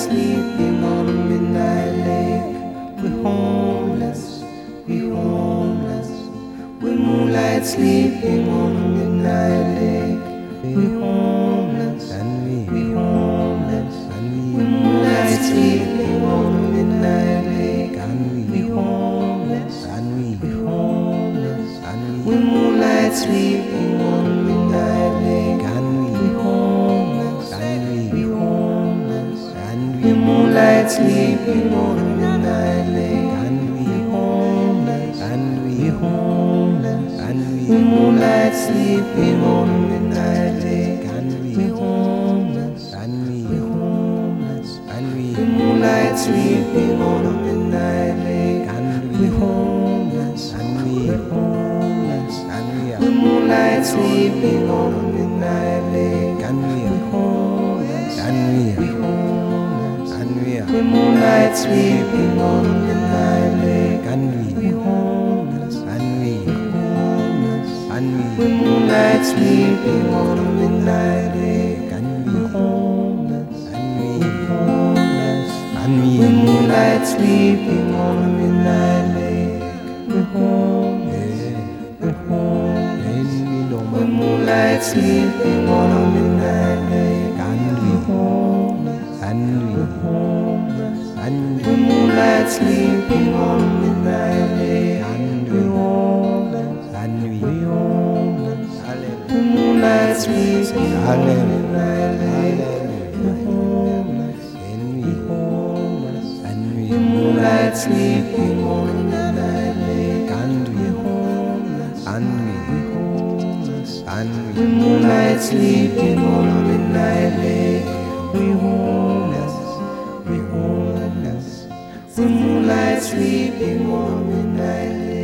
sleeping on a midnight lake. We're homeless, we're homeless. We're moonlight sleeping on a midnight lake. We're homeless, and we're homeless. We're moonlight sleeping on a midnight lake. We're homeless, and we're homeless. We're moonlight sleeping on a midnight lake. We're homeless, and we're homeless. We're moonlight sleeping on a midnight lake. We're homeless, and we're homeless. We're moonlight sleeping on a midnight lake. We're homeless, and we're homeless. We're moonlight sleeping on a midnight lake. We're homeless, and we're homeless. We're moonlight sleeping on a midnight lake. We're homeless, and we're homeless. We're moonlight sleeping on a midnight lake. We're homeless, and we're homeless. We're moonlight sleeping on a midnight lake. We're homeless, and we're homeless. We're moonlight sleeping on a midnight lake. We're homeless, we're homeless. We're moonlight sleeping on a midnight lake. We're homeless, and we're homeless. We're moonlight sleeping on a midnight lake. We're homeless, and we're homeless. We're moonlight sleeping on a midnight lake. We're homeless, and we're homeless. We're moonlight sleeping on a midnight lake. We're homeless, and we're homeless. We're moonlight sleeping on a midnight lake. We're homeless, we're homeless. We're moonlight sleeping on a midnight lake.